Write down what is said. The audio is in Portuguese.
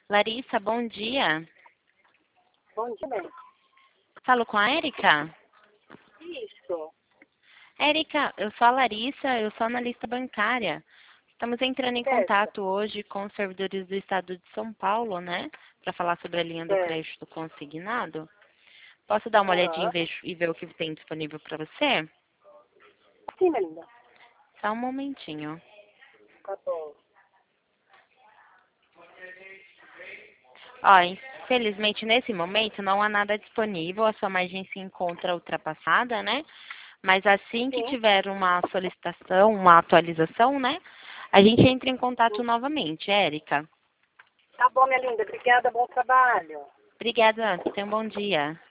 Larissa, bom dia. Bom dia, bem. Falo com a Érica? Isso. Érica, eu sou a Larissa, eu sou analista bancária. Estamos entrando em Certo, contato hoje com os servidores do estado de São Paulo, né? Para falar sobre a linha do certo. crédito consignado. Posso dar uma olhadinha Aham. e ver o que tem disponível para você? Sim, minha linda. Só um momentinho. Tá bom. Ó, infelizmente nesse momento não há nada disponível, a sua margem se encontra ultrapassada, né? Mas assim que Sim. tiver uma solicitação, uma atualização, né? A gente entra em contato novamente, Érica. Tá bom, minha linda. Obrigada, bom trabalho. Obrigada, tenha um bom dia.